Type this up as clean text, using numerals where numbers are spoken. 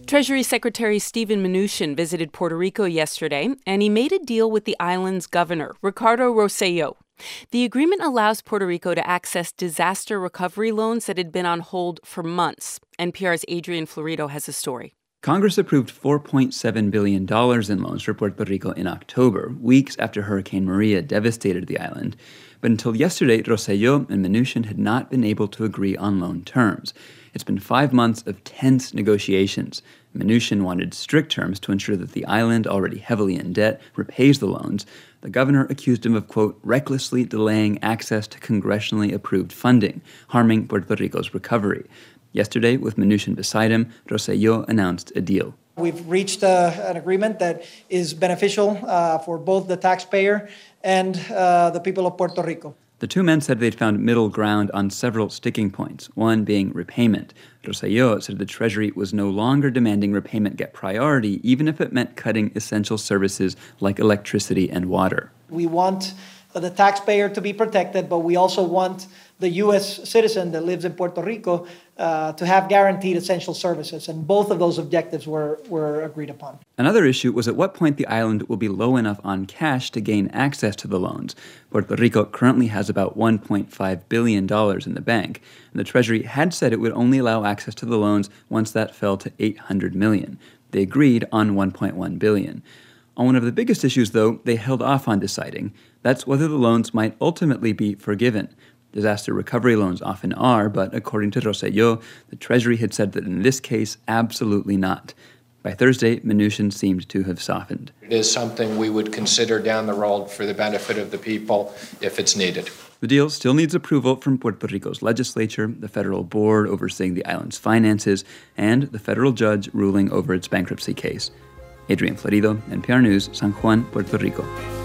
Treasury Secretary Steven Mnuchin visited Puerto Rico yesterday, and he made a deal with the island's governor, Ricardo Rosselló. The agreement allows Puerto Rico to access disaster recovery loans that had been on hold for months. NPR's Adrian Florido has a story. Congress approved $4.7 billion in loans for Puerto Rico in October, weeks after Hurricane Maria devastated the island. But until yesterday, Rosselló and Mnuchin had not been able to agree on loan terms. It's been 5 months of tense negotiations. Mnuchin wanted strict terms to ensure that the island, already heavily in debt, repays the loans. The governor accused him of, quote, recklessly delaying access to congressionally approved funding, harming Puerto Rico's recovery. Yesterday, with Mnuchin beside him, Rosselló announced a deal. We've reached an agreement that is beneficial for both the taxpayer and the people of Puerto Rico. The two men said they'd found middle ground on several sticking points, one being repayment. Rosselló said the Treasury was no longer demanding repayment get priority, even if it meant cutting essential services like electricity and water. We want the taxpayer to be protected, but we also want the U.S. citizen that lives in Puerto Rico to have guaranteed essential services. And both of those objectives were agreed upon. Another issue was at what point the island will be low enough on cash to gain access to the loans. Puerto Rico currently has about $1.5 billion in the bank, and the Treasury had said it would only allow access to the loans once that fell to $800 million. They agreed on $1.1 billion. On one of the biggest issues, though, they held off on deciding. That's whether the loans might ultimately be forgiven. Disaster recovery loans often are, but according to Rosselló, the Treasury had said that in this case, absolutely not. By Thursday, Mnuchin seemed to have softened. It is something we would consider down the road for the benefit of the people if it's needed. The deal still needs approval from Puerto Rico's legislature, the federal board overseeing the island's finances, and the federal judge ruling over its bankruptcy case. Adrian Florido, NPR News, San Juan, Puerto Rico.